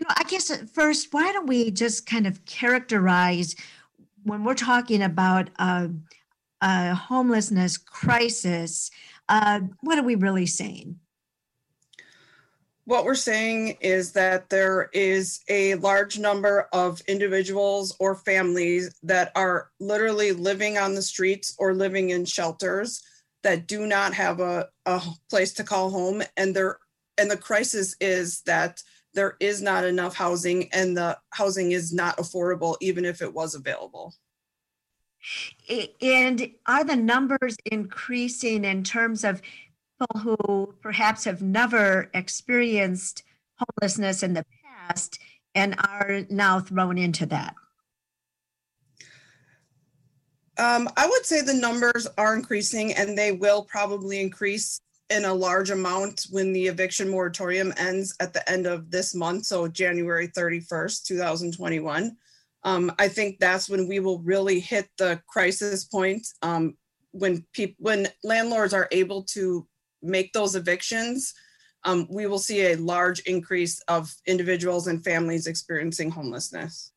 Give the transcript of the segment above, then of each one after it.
I guess at first, why don't we just kind of characterize when we're talking about a homelessness crisis, what are we really saying? What we're saying is that there is a large number of individuals or families that are literally living on the streets or living in shelters that do not have a place to call home. And the crisis is that there is not enough housing, and the housing is not affordable, even if it was available. And are the numbers increasing in terms of people who perhaps have never experienced homelessness in the past and are now thrown into that? I would say the numbers are increasing, and they will probably increase in a large amount when the eviction moratorium ends at the end of this month, so January 31st, 2021. I think that's when we will really hit the crisis point, when landlords are able to make those evictions. We will see a large increase of individuals and families experiencing homelessness.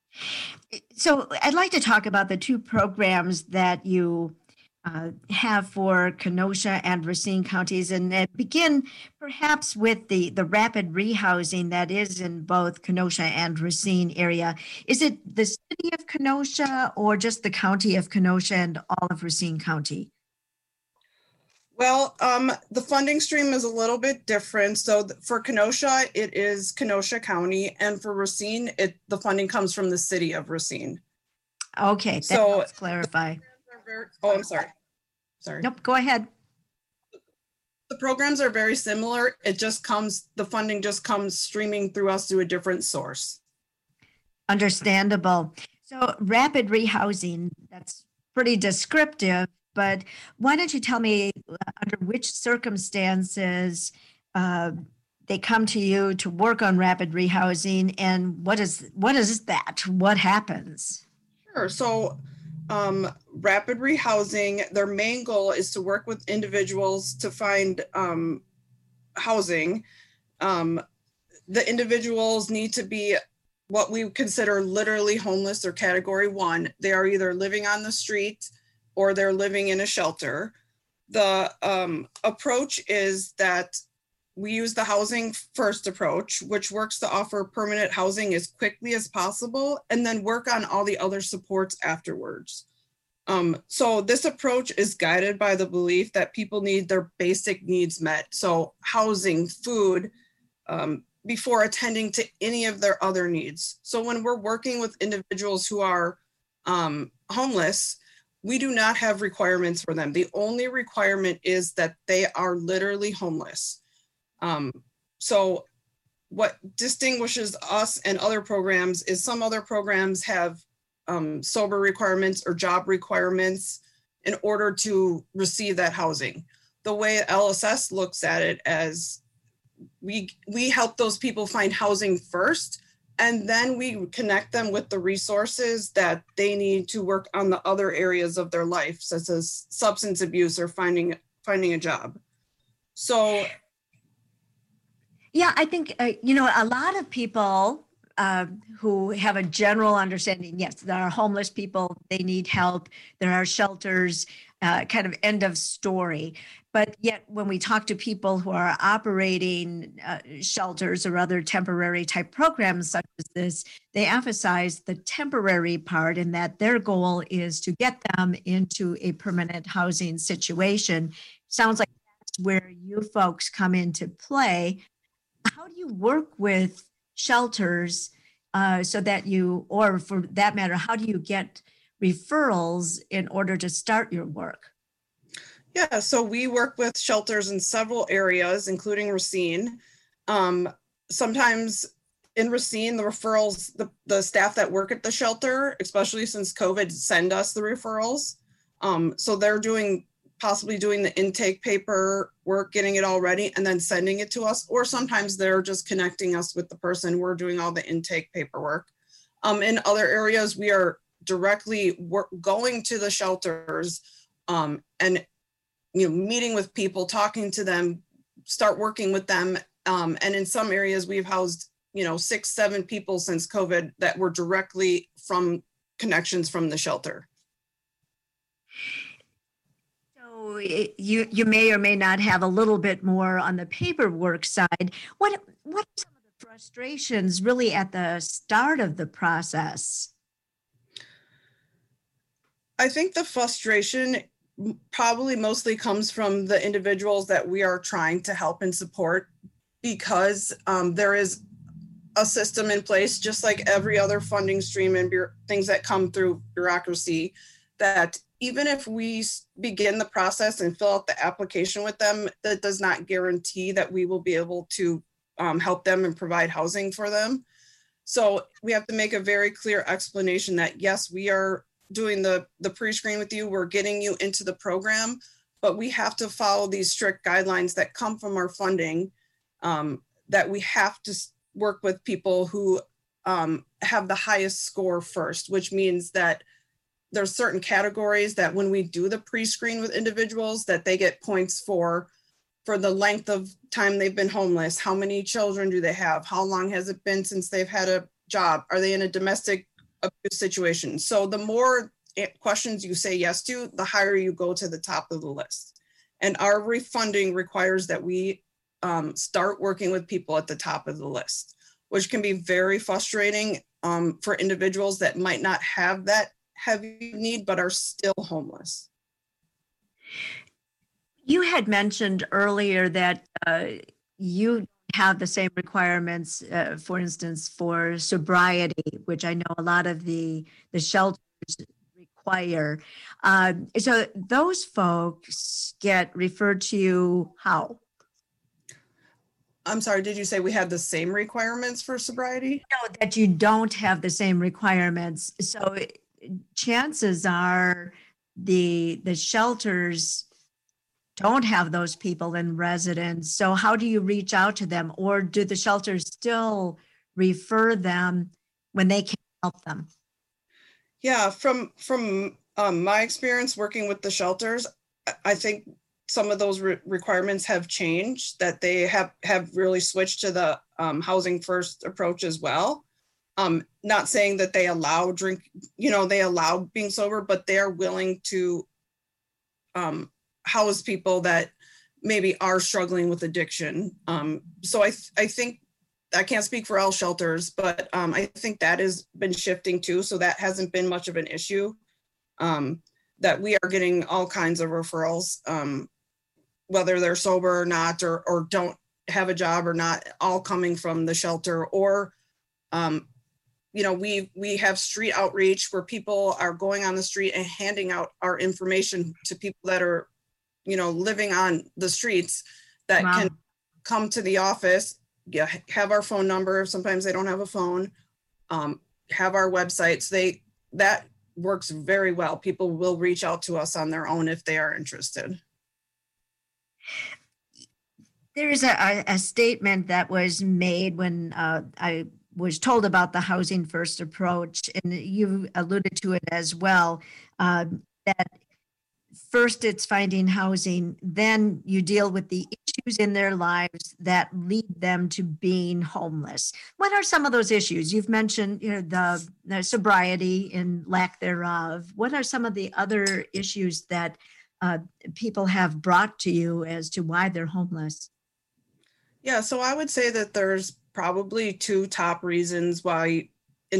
So I'd like to talk about the two programs that you have for Kenosha and Racine counties, and begin perhaps with the rapid rehousing that is in both Kenosha and Racine area. Is it the city of Kenosha or just the county of Kenosha and all of Racine County? Well, the funding stream is a little bit different. So for Kenosha, it is Kenosha County, and for Racine, the funding comes from the city of Racine. Okay, that helps clarify. I'm sorry. Sorry. Nope, go ahead. The programs are very similar. The funding just comes streaming through us through a different source. Understandable. So rapid rehousing, that's pretty descriptive, but why don't you tell me under which circumstances they come to you to work on rapid rehousing, and what is that? What happens? Sure. So rapid rehousing, their main goal is to work with individuals to find housing. The individuals need to be what we consider literally homeless or category 1. They are either living on the street or they're living in a shelter. The approach is that we use the housing first approach, which works to offer permanent housing as quickly as possible, and then work on all the other supports afterwards. So this approach is guided by the belief that people need their basic needs met. So housing, food, before attending to any of their other needs. So when we're working with individuals who are homeless, we do not have requirements for them. The only requirement is that they are literally homeless. So what distinguishes us and other programs is some other programs have sober requirements or job requirements in order to receive that housing. The way LSS looks at it as we help those people find housing first, and then we connect them with the resources that they need to work on the other areas of their life, such as substance abuse or finding a job. So yeah, I think, a lot of people who have a general understanding, yes, there are homeless people, they need help, there are shelters, kind of end of story. But yet when we talk to people who are operating shelters or other temporary type programs such as this, they emphasize the temporary part, in that their goal is to get them into a permanent housing situation. Sounds like that's where you folks come into play. How do you work with shelters so that or for that matter, how do you get referrals in order to start your work? Yeah, so we work with shelters in several areas, including Racine. Sometimes in Racine, the referrals, the staff that work at the shelter, especially since COVID, send us the referrals. So they're possibly doing the intake paperwork, getting it all ready, and then sending it to us. Or sometimes they're just connecting us with the person. We're doing all the intake paperwork. In other areas, we are directly going to the shelters and meeting with people, talking to them, start working with them. And in some areas, we've housed 6, 7 people since COVID that were directly from connections from the shelter. So you may or may not have a little bit more on the paperwork side. What are some of the frustrations really at the start of the process? I think the frustration probably mostly comes from the individuals that we are trying to help and support, because there is a system in place, just like every other funding stream and things that come through bureaucracy, that even if we begin the process and fill out the application with them, that does not guarantee that we will be able to help them and provide housing for them. So we have to make a very clear explanation that yes, we are doing the pre-screen with you, we're getting you into the program, but we have to follow these strict guidelines that come from our funding, that we have to work with people who have the highest score first, which means that there's certain categories that when we do the pre-screen with individuals, that they get points for the length of time they've been homeless, how many children do they have, how long has it been since they've had a job, are they in a domestic abuse situation. So the more questions you say yes to, the higher you go to the top of the list. And our refunding requires that we start working with people at the top of the list, which can be very frustrating for individuals that might not have that heavy need but are still homeless. You had mentioned earlier that you have the same requirements, for instance, for sobriety, which I know a lot of the shelters require. So those folks get referred to you how? I'm sorry, did you say we had the same requirements for sobriety? No, that you don't have the same requirements. So chances are the shelters don't have those people in residence. So how do you reach out to them, or do the shelters still refer them when they can't help them? Yeah, from my experience working with the shelters, I think some of those requirements have changed, that they have really switched to the housing first approach as well. Not saying that they allow they allow being sober, but they're willing to house people that maybe are struggling with addiction. So I think, I can't speak for all shelters, but I think that has been shifting too. So that hasn't been much of an issue, that we are getting all kinds of referrals, whether they're sober or not, or don't have a job or not, all coming from the shelter. Or, we have street outreach where people are going on the street and handing out our information to people that are living on the streets, that Wow. can come to the office, have our phone number. Sometimes they don't have a phone, have our websites. That works very well. People will reach out to us on their own if they are interested. There's a statement that was made when I was told about the housing first approach, and you alluded to it as well, that first it's finding housing, then you deal with the issues in their lives that lead them to being homeless. What are some of those issues? You've mentioned the sobriety and lack thereof. What are some of the other issues that people have brought to you as to why they're homeless? Yeah, so I would say that there's probably two top reasons why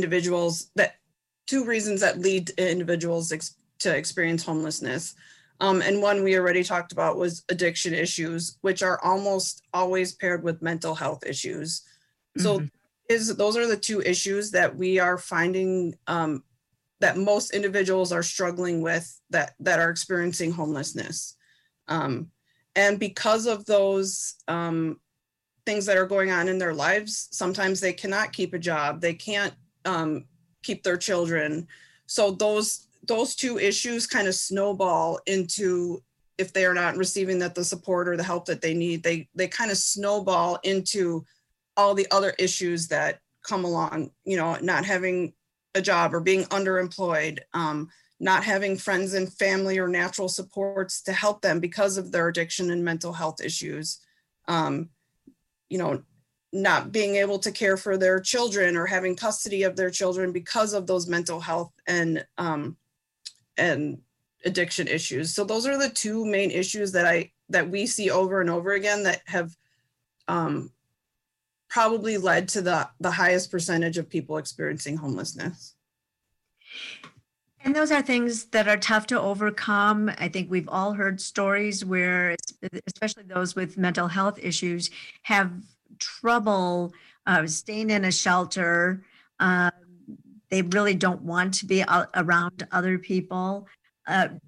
two reasons that lead individuals to experience homelessness. And one we already talked about was addiction issues, which are almost always paired with mental health issues. So those are the two issues that we are finding that most individuals are struggling with, that are experiencing homelessness. And because of those things that are going on in their lives, sometimes they cannot keep a job, they can't keep their children. So those two issues kind of snowball into, if they are not receiving the support or the help that they need, they kind of snowball into all the other issues that come along, not having a job or being underemployed, not having friends and family or natural supports to help them because of their addiction and mental health issues. not being able to care for their children or having custody of their children because of those mental health and addiction issues. So those are the two main issues that we see over and over again that have probably led to the highest percentage of people experiencing homelessness. And those are things that are tough to overcome. I think we've all heard stories where, especially those with mental health issues, have trouble staying in a shelter. They really don't want to be around other people. And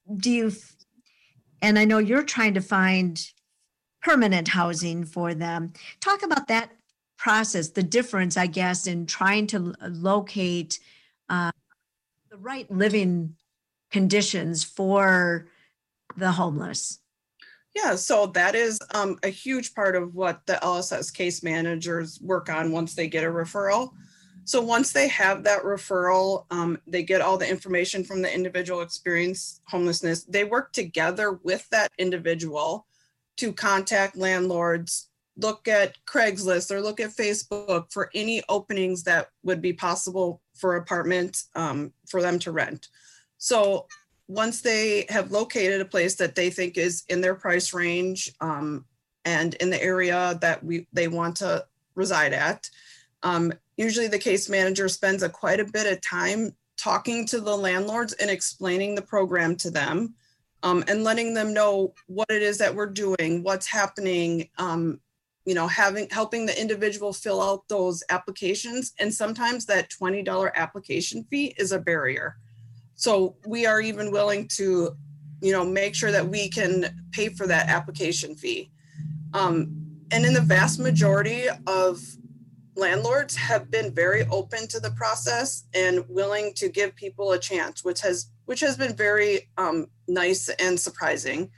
I know you're trying to find permanent housing for them. Talk about that process, the difference, I guess, in trying to locate the right living conditions for the homeless. Yeah, so that is a huge part of what the LSS case managers work on once they get a referral. So once they have that referral, they get all the information from the individual experience homelessness. They work together with that individual to contact landlords, look at Craigslist or look at Facebook for any openings that would be possible for apartments for them to rent. So once they have located a place that they think is in their price range and in the area that they want to reside at, usually the case manager spends quite a bit of time talking to the landlords and explaining the program to them and letting them know what it is that we're doing, what's happening, helping the individual fill out those applications. And sometimes that $20 application fee is a barrier. So we are even willing to, make sure that we can pay for that application fee. And in the vast majority of landlords have been very open to the process and willing to give people a chance, which has been very nice and surprising.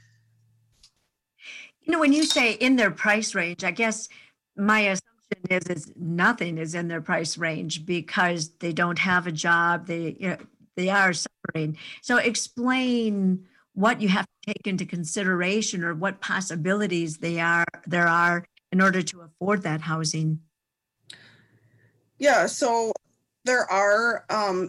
When you say in their price range, I guess my assumption is nothing is in their price range because they don't have a job. They are suffering. So explain what you have to take into consideration or what possibilities there are in order to afford that housing. Yeah, so there are,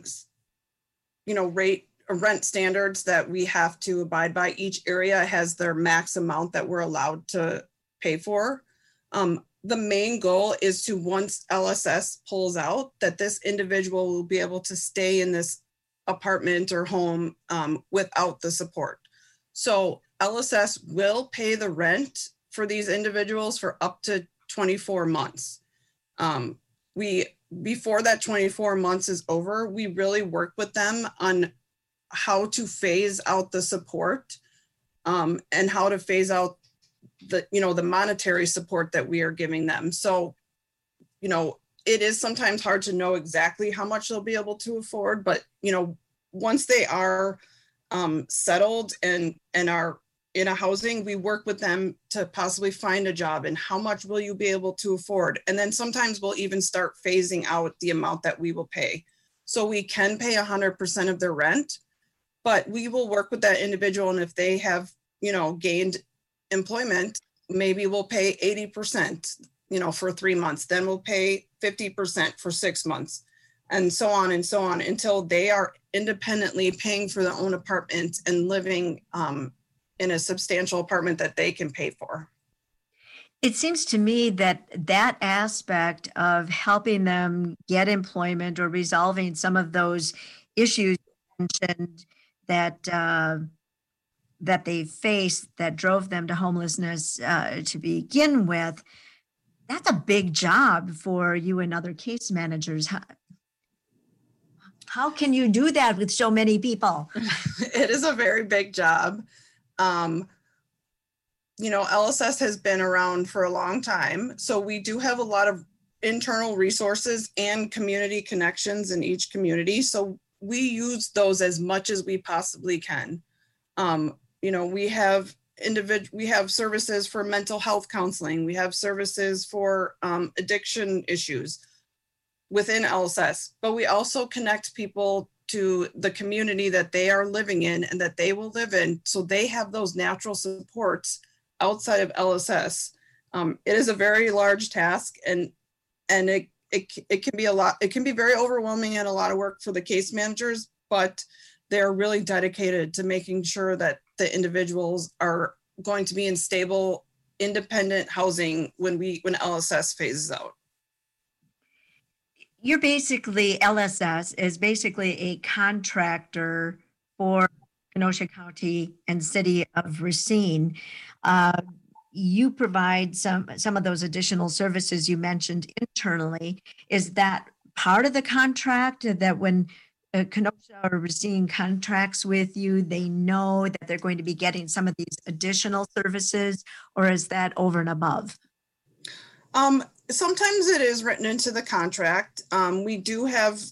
rent standards that we have to abide by. Each area has their max amount that we're allowed to pay for. The main goal is to, once LSS pulls out, that this individual will be able to stay in this apartment or home without the support. So LSS will pay the rent for these individuals for up to 24 months. Before that 24 months is over, we really work with them on how to phase out the support and how to phase out the monetary support that we are giving them. So, it is sometimes hard to know exactly how much they'll be able to afford, but, once they are settled and are in a housing, we work with them to possibly find a job and how much will you be able to afford? And then sometimes we'll even start phasing out the amount that we will pay. So we can pay 100% of their rent, but we will work with that individual. And if they have, gained employment, maybe we'll pay 80%, for 3 months, then we'll pay 50% for 6 months, and so on until they are independently paying for their own apartment and living in a substantial apartment that they can pay for. It seems to me that aspect of helping them get employment or resolving some of those issues you mentioned that they faced that drove them to homelessness to begin with, that's a big job for you and other case managers. How can you do that with so many people? It is a very big job. LSS has been around for a long time, so we do have a lot of internal resources and community connections in each community. So we use those as much as we possibly can. We have services for mental health counseling. We have services for addiction issues within LSS, but we also connect people to the community that they are living in and that they will live in. So they have those natural supports outside of LSS It is a very large task, and it can be a lot. It can be very overwhelming and a lot of work for the case managers, but they're really dedicated to making sure that the individuals are going to be in stable, independent housing when LSS phases out. LSS is basically a contractor for Kenosha County and City of Racine. You provide some of those additional services you mentioned internally. Is that part of the contract, that when Kenosha or Racine contracts with you, they know that they're going to be getting some of these additional services, or is that over and above? Sometimes it is written into the contract. We do have,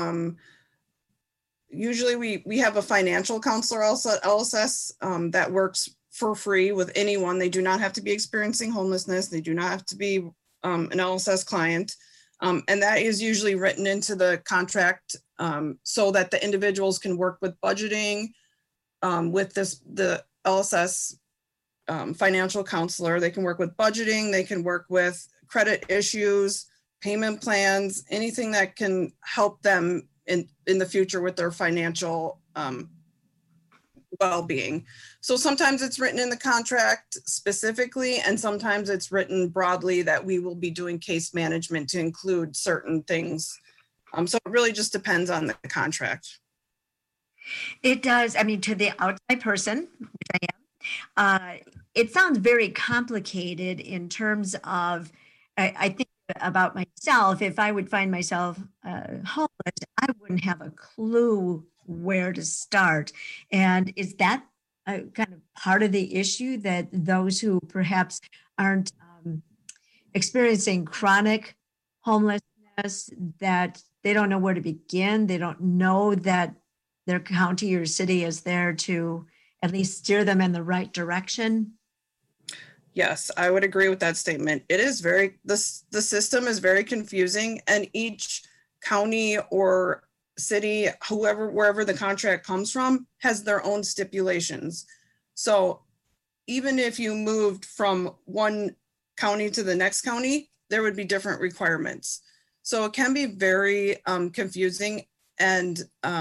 usually we have a financial counselor also at LSS that works for free with anyone. They do not have to be experiencing homelessness. They do not have to be an LSS client. And that is usually written into the contract so that the individuals can work with budgeting with the LSS financial counselor. They can work with budgeting. They can work with credit issues, payment plans, anything that can help them in the future with their financial well-being. So sometimes it's written in the contract specifically, and sometimes it's written broadly that we will be doing case management to include certain things. So it really just depends on the contract. It does. I mean, to the outside person, which I am, it sounds very complicated in terms of, I think about myself, if I would find myself homeless, I wouldn't have a clue where to start. And is that kind of part of the issue, that those who perhaps aren't experiencing chronic homelessness, that they don't know where to begin? They don't know that their county or city is there to at least steer them in the right direction? Yes, I would agree with that statement. It is the system is very confusing, and each county or city, wherever the contract comes from, has their own stipulations. So even if you moved from one county to the next county, there would be different requirements. So it can be very confusing. And,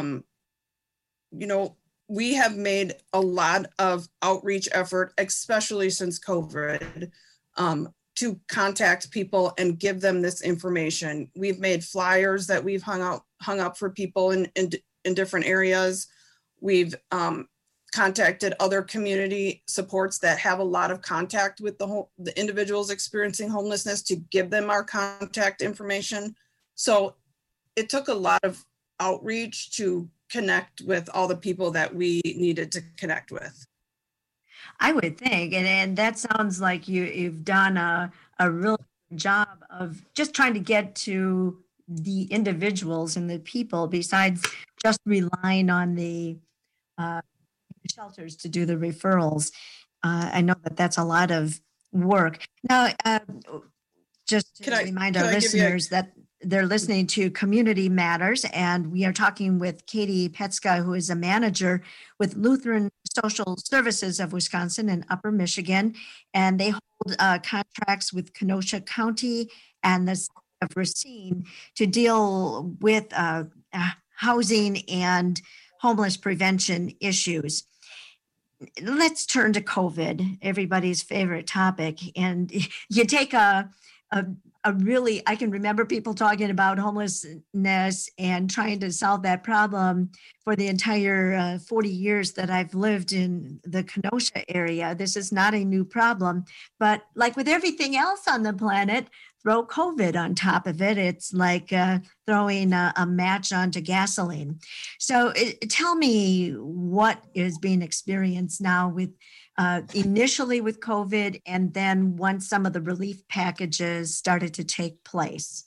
we have made a lot of outreach effort, especially since COVID, to contact people and give them this information. We've made flyers that we've hung up for people in different areas. We've contacted other community supports that have a lot of contact with the individuals experiencing homelessness to give them our contact information. So it took a lot of outreach to connect with all the people that we needed to connect with. I would think, and that sounds like you've done a real job of just trying to get to the individuals and the people, besides just relying on the shelters to do the referrals. I know that that's a lot of work. Now, just to remind our listeners that they're listening to Community Matters, and we are talking with Katie Petska, who is a manager with Lutheran Social Services of Wisconsin and Upper Michigan, and they hold contracts with Kenosha County and the City of Racine to deal with housing and homeless prevention issues. Let's turn to COVID, everybody's favorite topic, and you take a really, I can remember people talking about homelessness and trying to solve that problem for the entire 40 years that I've lived in the Kenosha area. This is not a new problem, but like with everything else on the planet, throw COVID on top of it. It's like throwing a match onto gasoline. So tell me what is being experienced now with initially with COVID, and then once some of the relief packages started to take place?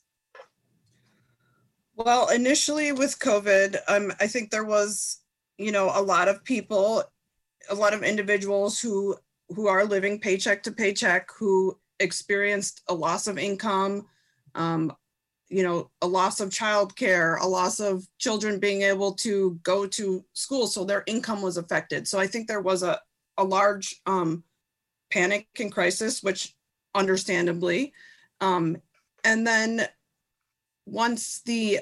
Well, initially with COVID, I think there was, a lot of people, a lot of individuals who are living paycheck to paycheck, who experienced a loss of income, a loss of childcare, a loss of children being able to go to school. So their income was affected. So I think there was a large panic and crisis, which understandably. And then once the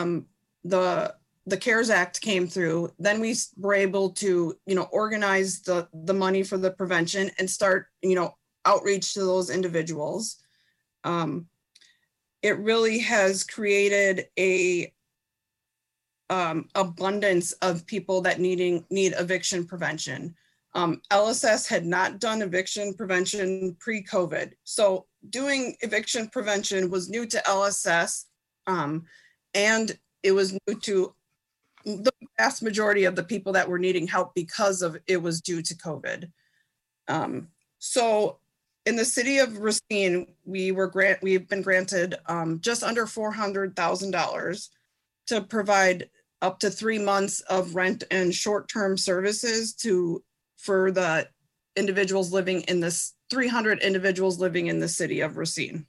CARES Act came through, then we were able to, organize the money for the prevention and start, outreach to those individuals. It really has created a abundance of people that need eviction prevention. LSS had not done eviction prevention pre-COVID. So doing eviction prevention was new to LSS, and it was new to the vast majority of the people that were needing help because of it was due to COVID. So in the city of Racine, we've been granted just under $400,000 to provide up to 3 months of rent and short-term services for the individuals living in this 300 individuals living in the city of Racine.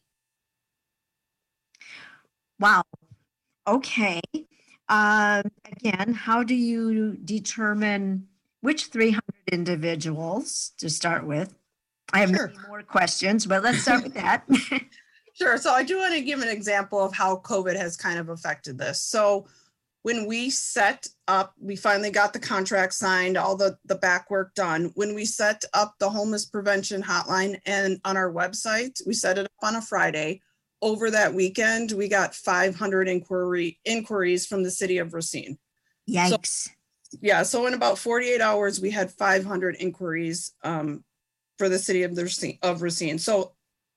Wow. Okay. Again, how do you determine which 300 individuals to start with? I have many more questions, but let's start with that. Sure. So I do want to give an example of how COVID has kind of affected this. So when we set up, we finally got the contract signed, all the back work done. When we set up the homeless prevention hotline and on our website, we set it up on a Friday. Over that weekend, we got 500 inquiries from the city of Racine. Yikes. So in about 48 hours, we had 500 inquiries for the city of Racine. So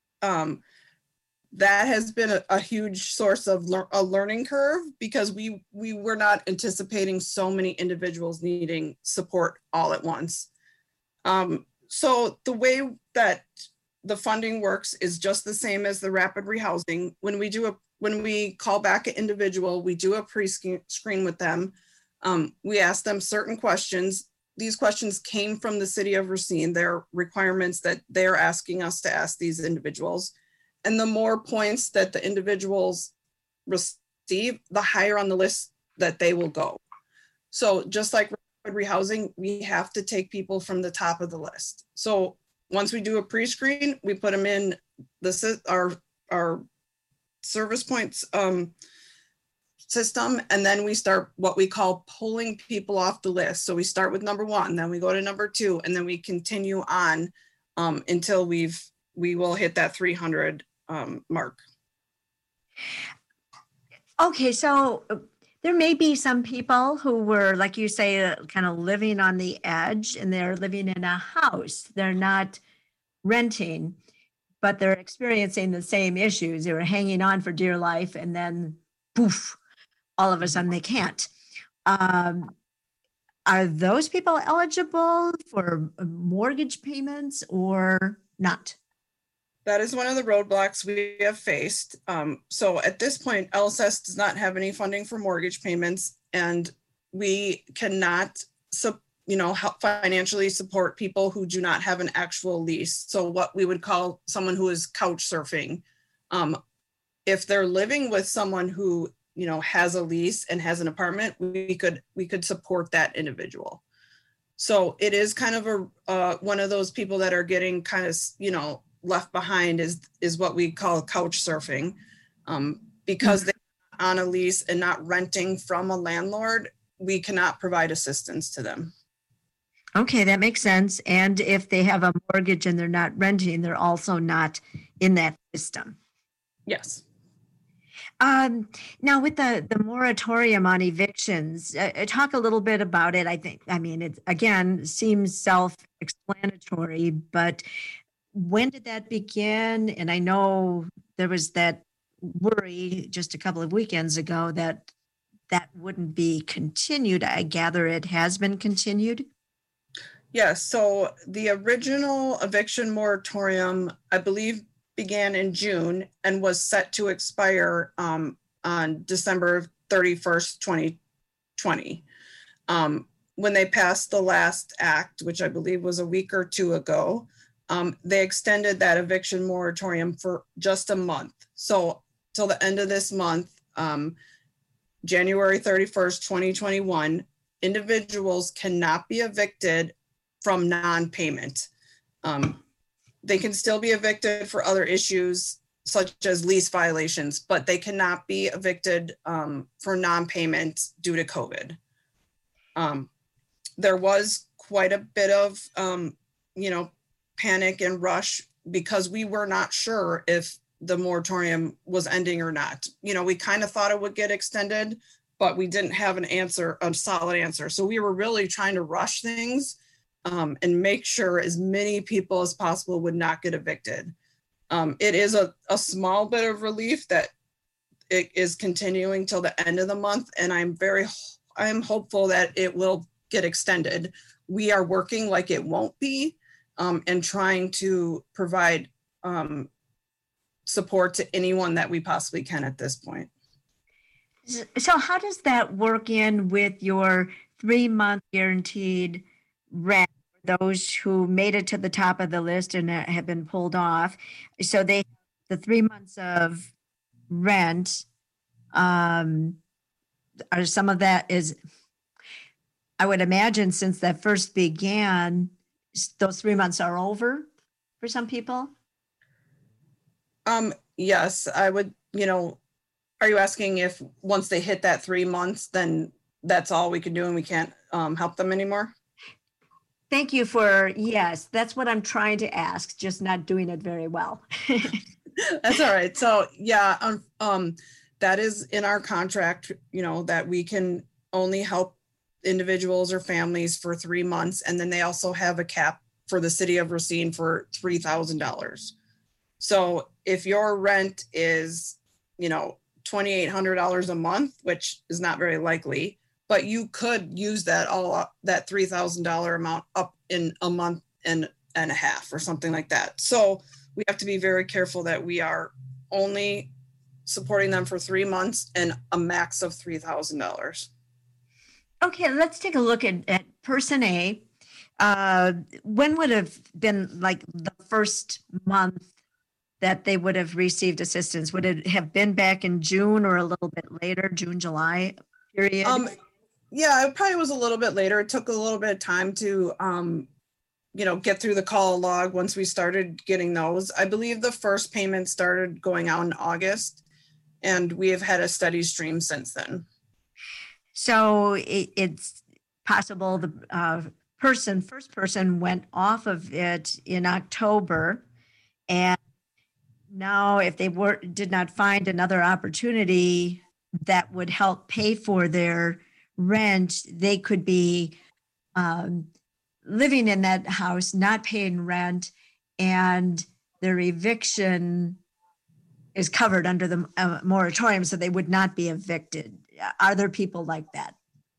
that has been a huge source of a learning curve, because we were not anticipating so many individuals needing support all at once. So the way that the funding works is just the same as the rapid rehousing. When we call back an individual, we do a pre-screen with them. We ask them certain questions. These questions came from the city of Racine. They're requirements that they're asking us to ask these individuals. And the more points that the individuals receive, the higher on the list that they will go. So just like rapid rehousing, we have to take people from the top of the list. So once we do a pre-screen, we put them in our service points system, and then we start what we call pulling people off the list. So we start with number 1, then we go to number 2, and then we continue on until we will hit that 300 mark. Okay, so there may be some people who were, like you say, kind of living on the edge, and they're living in a house. They're not renting, but they're experiencing the same issues. They were hanging on for dear life, and then poof, all of a sudden they can't. Are those people eligible for mortgage payments or not? That is one of the roadblocks we have faced. So at this point, LSS does not have any funding for mortgage payments, and we cannot help financially support people who do not have an actual lease. So what we would call someone who is couch surfing. If they're living with someone who has a lease and has an apartment, we could support that individual. So it is kind of one of those people that are getting kind of left behind is what we call couch surfing, because they're on a lease and not renting from a landlord. We cannot provide assistance to them. Okay, that makes sense. And if they have a mortgage and they're not renting, they're also not in that system. Yes. Now with the moratorium on evictions, talk a little bit about it. It again seems self-explanatory, but when did that begin? And I know there was that worry just a couple of weekends ago that wouldn't be continued. I gather it has been continued. Yes. So the original eviction moratorium, I believe, began in June and was set to expire on December 31st, 2020. When they passed the last act, which I believe was a week or two ago, they extended that eviction moratorium for just a month. So till the end of this month, January 31st, 2021, individuals cannot be evicted from non-payment. they can still be evicted for other issues such as lease violations, but they cannot be evicted for non-payment due to COVID. There was quite a bit of, panic and rush because we were not sure if the moratorium was ending or not. We kind of thought it would get extended, but we didn't have a solid answer. So we were really trying to rush things and make sure as many people as possible would not get evicted. It is a small bit of relief that it is continuing till the end of the month. And I'm hopeful that it will get extended. We are working like it won't be and trying to provide support to anyone that we possibly can at this point. So how does that work in with your 3-month guaranteed rent for those who made it to the top of the list and have been pulled off? So they have the 3 months of rent. Are some of that is, I would imagine since that first began, those 3 months are over for some people? Yes, I would, are you asking if once they hit that 3 months, then that's all we can do and we can't help them anymore? Thank you yes, that's what I'm trying to ask, just not doing it very well. That's all right. So yeah, that is in our contract, that we can only help individuals or families for 3 months. And then they also have a cap for the city of Racine for $3,000. So if your rent is, $2,800 a month, which is not very likely, but you could use that that $3,000 amount up in a month and a half or something like that. So we have to be very careful that we are only supporting them for 3 months and a max of $3,000. Okay, let's take a look at person A. When would have been like the first month that they would have received assistance? Would it have been back in June or a little bit later, June, July period? Yeah, it probably was a little bit later. It took a little bit of time to, get through the call log once we started getting those. I believe the first payment started going out in August, and we have had a steady stream since then. So it's possible the first person went off of it in October, and now if they did not find another opportunity that would help pay for their rent, they could be living in that house, not paying rent, and their eviction is covered under the moratorium, so they would not be evicted. Are there people like that?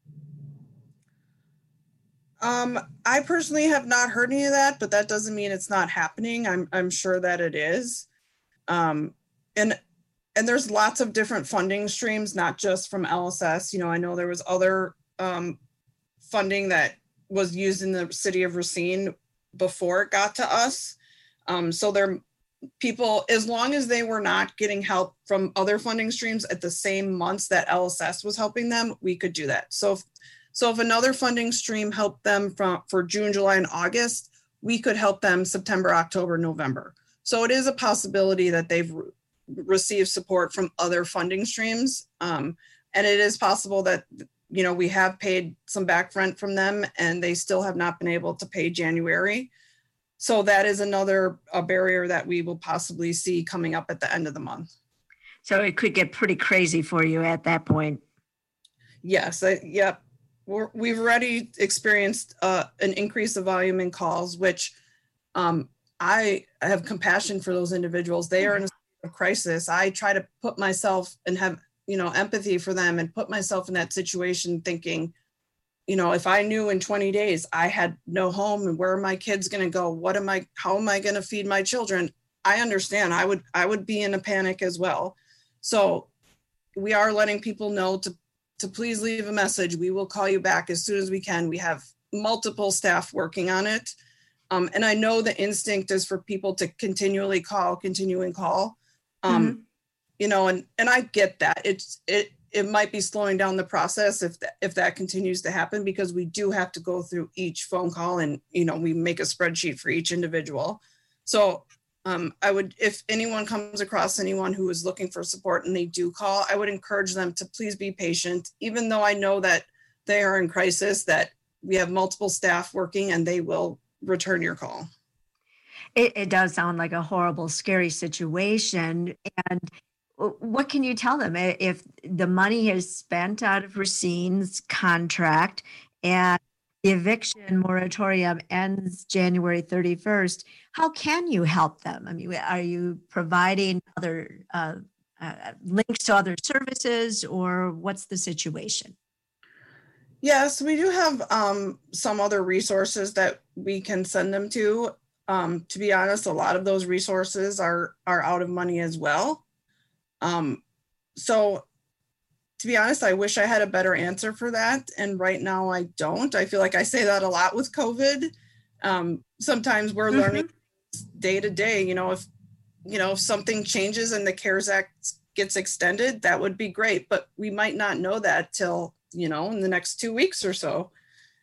I personally have not heard any of that, but that doesn't mean it's not happening. I'm sure that it is. And there's lots of different funding streams, not just from LSS. I know there was other funding that was used in the city of Racine before it got to us. So there people, as long as they were not getting help from other funding streams at the same months that LSS was helping them, we could do that. So if another funding stream helped them for June, July, and August, we could help them September, October, November. So it is a possibility that they've received support from other funding streams. And it is possible that, we have paid some back rent from them and they still have not been able to pay January. So that is another barrier that we will possibly see coming up at the end of the month. So it could get pretty crazy for you at that point. Yes. Yep. We've already experienced an increase of volume in calls, which I have compassion for those individuals. They are in a state of crisis. I try to put myself and have, empathy for them and put myself in that situation thinking, if I knew in 20 days I had no home and where are my kids going to go? How am I going to feed my children? I understand. I would be in a panic as well. So we are letting people know to please leave a message. We will call you back as soon as we can. We have multiple staff working on it. And I know the instinct is for people to continue and call. And I get that. It might be slowing down the process if that continues to happen, because we do have to go through each phone call and, we make a spreadsheet for each individual. So I would, if anyone comes across anyone who is looking for support and they do call, I would encourage them to please be patient, even though I know that they are in crisis, that we have multiple staff working and they will return your call. It does sound like a horrible, scary situation. And what can you tell them if the money is spent out of Racine's contract and the eviction moratorium ends January 31st? How can you help them? I mean, are you providing other links to other services, or what's the situation? Yes, we do have some other resources that we can send them to. To be honest, a lot of those resources are out of money as well. So to be honest, I wish I had a better answer for that. And right now I don't. I feel like I say that a lot with COVID. Sometimes we're learning day to day, if something changes and the CARES Act gets extended, that would be great. But we might not know that till, in the next 2 weeks or so.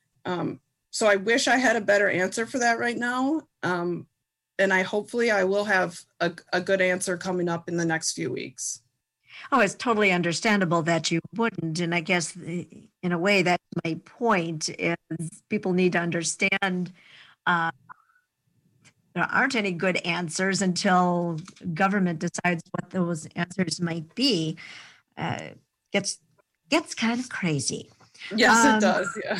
So I wish I had a better answer for that right now. And hopefully I will have a good answer coming up in the next few weeks. Oh, it's totally understandable that you wouldn't. And I guess in a way that's my point is people need to understand there aren't any good answers until government decides what those answers might be. Gets kind of crazy. Yes, it does. Yeah.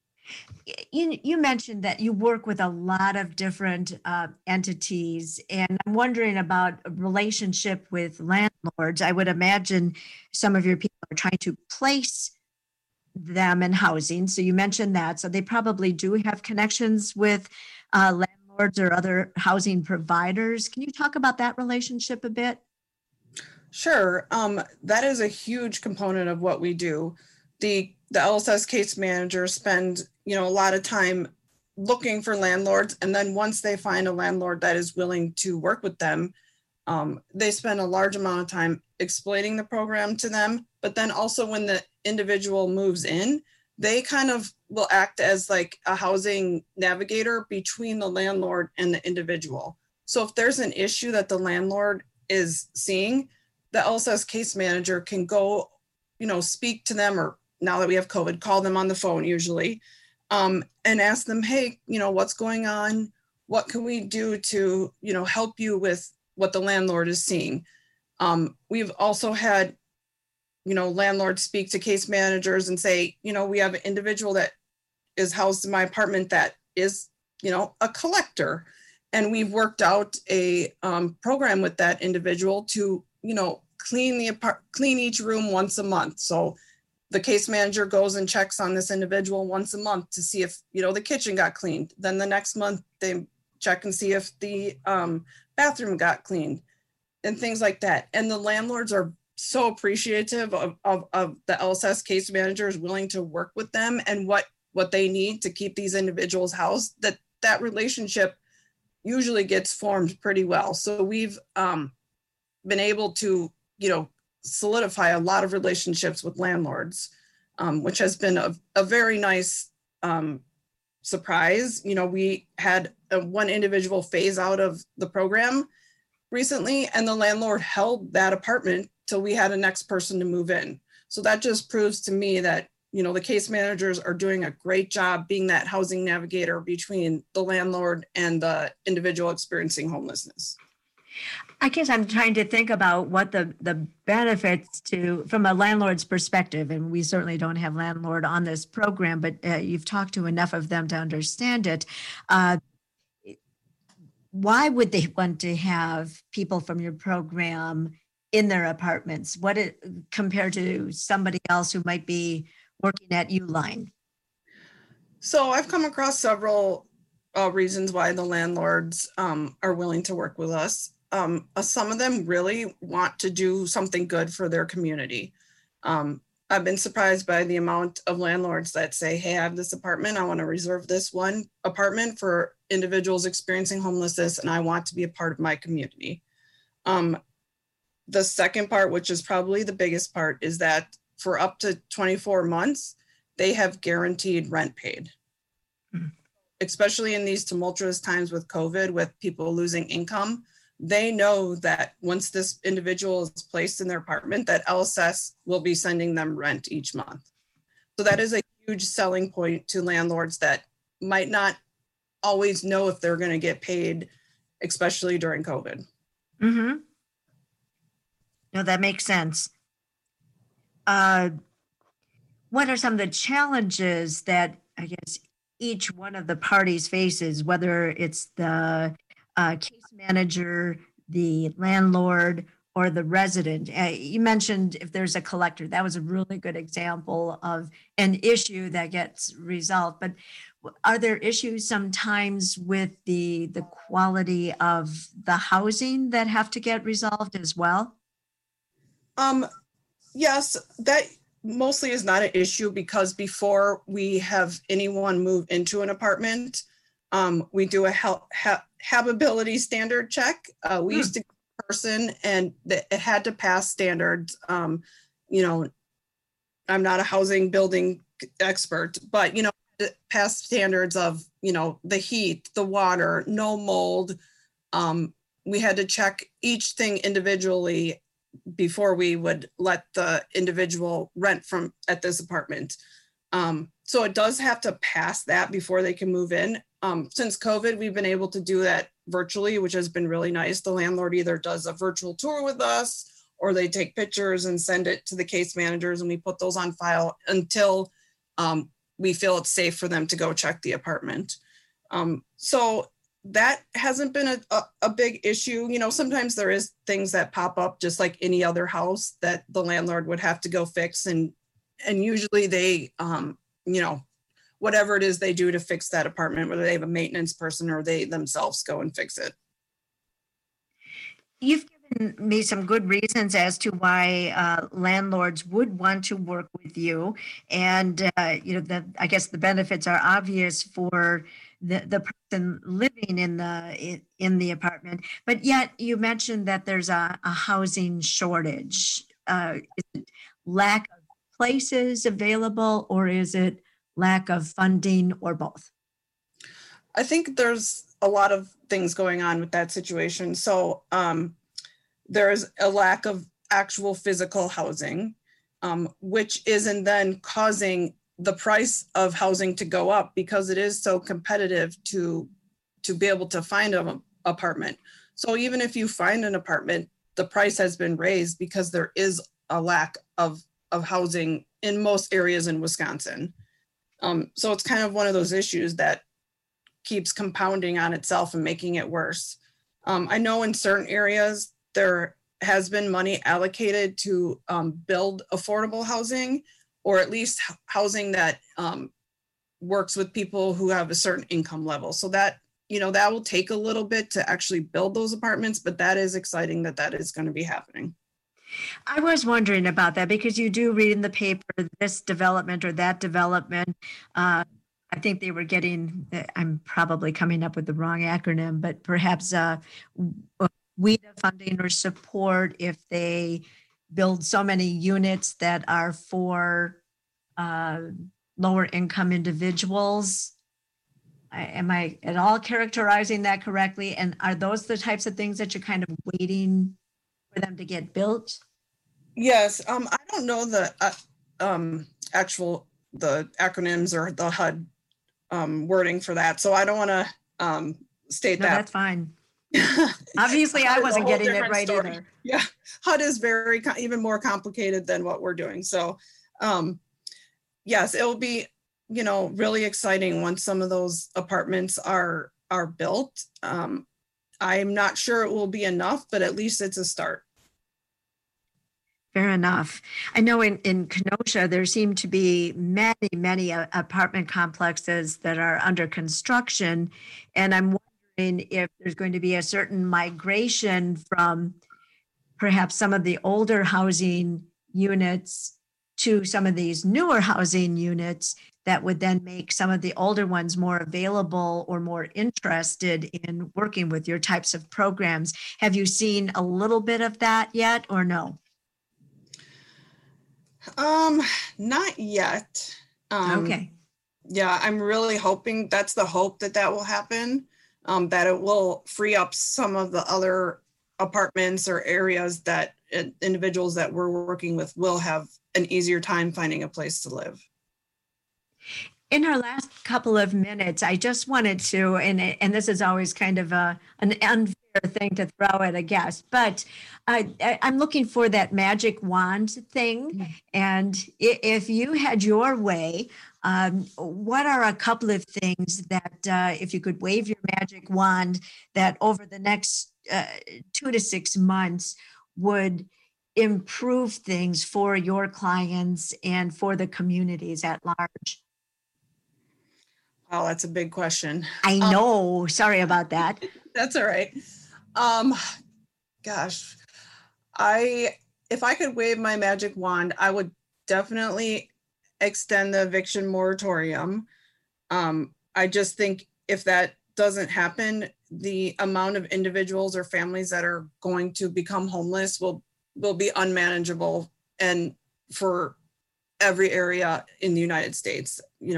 You mentioned that you work with a lot of different entities, and I'm wondering about a relationship with landlords. I would imagine some of your people are trying to place them in housing. So you mentioned that. So they probably do have connections with landlords or other housing providers. Can you talk about that relationship a bit? Sure. That is a huge component of what we do. The LSS case managers spend, a lot of time looking for landlords. And then once they find a landlord that is willing to work with them, they spend a large amount of time explaining the program to them. But then also when the individual moves in, they kind of will act as like a housing navigator between the landlord and the individual. So if there's an issue that the landlord is seeing, the LSS case manager can go, speak to them, or now that we have COVID, call them on the phone usually, and ask them, hey, what's going on? What can we do to, help you with what the landlord is seeing? We've also had, landlords speak to case managers and say, we have an individual that is housed in my apartment that is, a collector. And we've worked out a program with that individual to, clean each room once a month. So the case manager goes and checks on this individual once a month to see if, the kitchen got cleaned. Then the next month they check and see if the bathroom got cleaned and things like that. And the landlords are so appreciative of the LSS case managers willing to work with them and what they need to keep these individuals housed, that relationship usually gets formed pretty well. So we've been able to, solidify a lot of relationships with landlords, which has been a very nice surprise. We had one individual phase out of the program recently, and the landlord held that apartment till we had a next person to move in. So that just proves to me that, the case managers are doing a great job being that housing navigator between the landlord and the individual experiencing homelessness. I guess I'm trying to think about what the benefits from a landlord's perspective, and we certainly don't have landlord on this program, but you've talked to enough of them to understand it. Why would they want to have people from your program in their apartments? Compared to somebody else who might be working at Uline? So I've come across several reasons why the landlords are willing to work with us. Some of them really want to do something good for their community. I've been surprised by the amount of landlords that say, hey, I have this apartment. I want to reserve this one apartment for individuals experiencing homelessness, and I want to be a part of my community. The second part, which is probably the biggest part, is that for up to 24 months, they have guaranteed rent paid. especially in these tumultuous times with COVID, with people losing income, they know that once this individual is placed in their apartment, that LSS will be sending them rent each month. So that is a huge selling point to landlords that might not always know if they're going to get paid, especially during COVID. Mm-hmm. No, that makes sense. What are some of the challenges that I guess each one of the parties faces, whether it's the case manager, the landlord, or the resident? You mentioned if there's a collector, that was a really good example of an issue that gets resolved. But are there issues sometimes with the quality of the housing that have to get resolved as well? Yes, that mostly is not an issue because before we have anyone move into an apartment, we do a habitability standard check. We used to go in person and it had to pass standards. You know, I'm not a housing building expert, but, you know, pass standards of, you know, the heat, the water, no mold. We had to check each thing individually before we would let the individual rent from at this apartment. So it does have to pass that before they can move in. Since COVID, we've been able to do that virtually, which has been really nice. The landlord either does a virtual tour with us or they take pictures and send it to the case managers and we put those on file until we feel it's safe for them to go check the apartment. So that hasn't been a big issue. You know, sometimes there is things that pop up just like any other house that the landlord would have to go fix. And usually they, you know, whatever it is they do to fix that apartment, whether they have a maintenance person or they themselves go and fix it. You've given me some good reasons as to why landlords would want to work with you. And, you know, I guess the benefits are obvious for the person living in the apartment, but yet you mentioned that there's a housing shortage. Is it lack of places available, or is it lack of funding, or both? I think there's a lot of things going on with that situation. So there is a lack of actual physical housing, which isn't then causing the price of housing to go up because it is so competitive to be able to find an apartment. So even if you find an apartment, the price has been raised because there is a lack of housing in most areas in Wisconsin. So it's kind of one of those issues that keeps compounding on itself and making it worse. I know in certain areas there has been money allocated to build affordable housing, or at least housing that works with people who have a certain income level. So that, you know, that will take a little bit to actually build those apartments, but that is exciting that is going to be happening. I was wondering about that because you do read in the paper this development or that development. I think they were getting, I'm probably coming up with the wrong acronym, but perhaps WIDA funding or support if they build so many units that are for lower income individuals. Am I at all characterizing that correctly? And are those the types of things that you're kind of waiting for them to get built? Yes, I don't know the the acronyms or the HUD wording for that, so I don't want to state that. That's fine. Obviously, I wasn't getting it right either. Yeah, HUD is even more complicated than what we're doing. So, yes, it will be, you know, really exciting once some of those apartments are built. I'm not sure it will be enough, but at least it's a start. Fair enough. I know in Kenosha, there seem to be many apartment complexes that are under construction. And I'm wondering if there's going to be a certain migration from perhaps some of the older housing units to some of these newer housing units that would then make some of the older ones more available or more interested in working with your types of programs. Have you seen a little bit of that yet or no? Not yet. Okay. Yeah, I'm really hoping that's the hope that will happen, that it will free up some of the other apartments or areas that individuals that we're working with will have an easier time finding a place to live. In our last couple of minutes, I just wanted to, and this is always kind of an unfair thing to throw at a guest, but I'm looking for that magic wand thing. And if you had your way, what are a couple of things that if you could wave your magic wand, that over the next 2 to 6 months would improve things for your clients and for the communities at large? Oh, that's a big question. I know. Sorry about that. That's all right. Gosh, if I could wave my magic wand, I would definitely extend the eviction moratorium. I just think if that doesn't happen, the amount of individuals or families that are going to become homeless will be unmanageable, and for every area in the United States,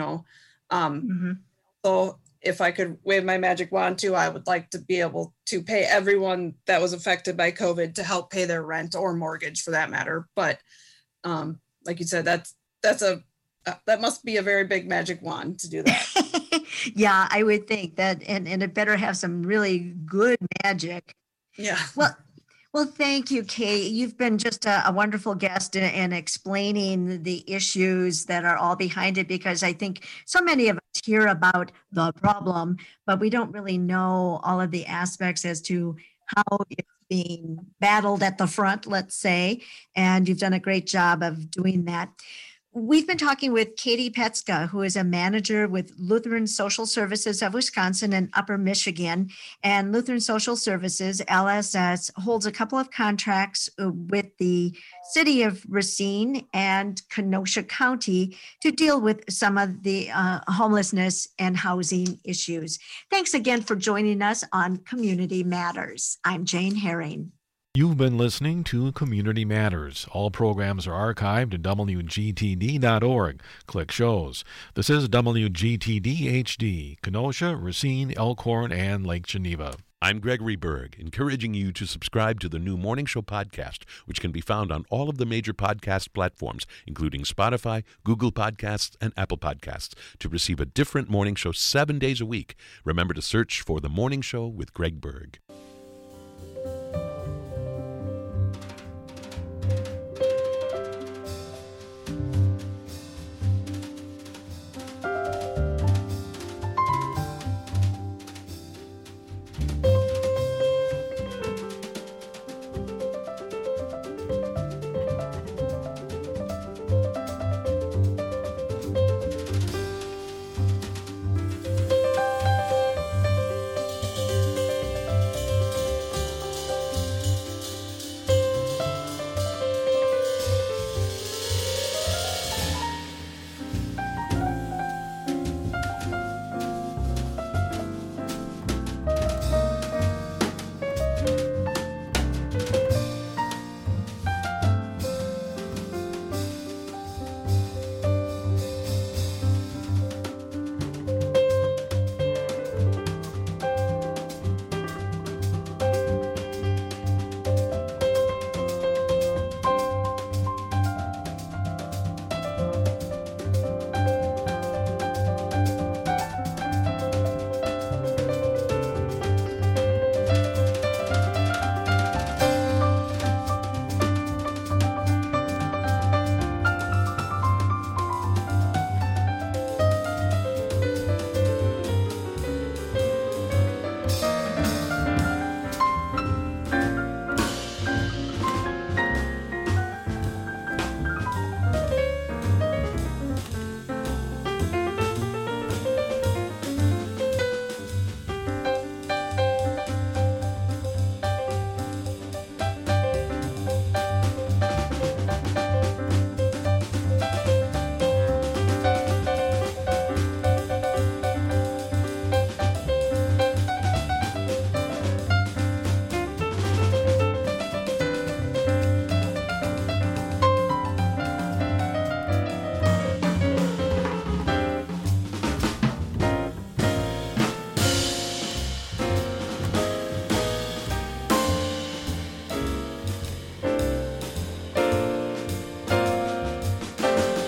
So if I could wave my magic wand too, I would like to be able to pay everyone that was affected by COVID to help pay their rent or mortgage for that matter. But like you said, that must be a very big magic wand to do that. Yeah, I would think that, and it better have some really good magic. Yeah. Well, thank you, Kate. You've been just a wonderful guest in explaining the issues that are all behind it, because I think so many of us hear about the problem, but we don't really know all of the aspects as to how it's being battled at the front, let's say. And you've done a great job of doing that. We've been talking with Katie Petska, who is a manager with Lutheran Social Services of Wisconsin and Upper Michigan. And Lutheran Social Services, LSS, holds a couple of contracts with the city of Racine and Kenosha County to deal with some of the homelessness and housing issues. Thanks again for joining us on Community Matters. I'm Jane Herring. You've been listening to Community Matters. All programs are archived at WGTD.org. Click shows. This is WGTD HD, Kenosha, Racine, Elkhorn, and Lake Geneva. I'm Gregory Berg, encouraging you to subscribe to the new Morning Show podcast, which can be found on all of the major podcast platforms, including Spotify, Google Podcasts, and Apple Podcasts, to receive a different morning show 7 days a week. Remember to search for The Morning Show with Greg Berg.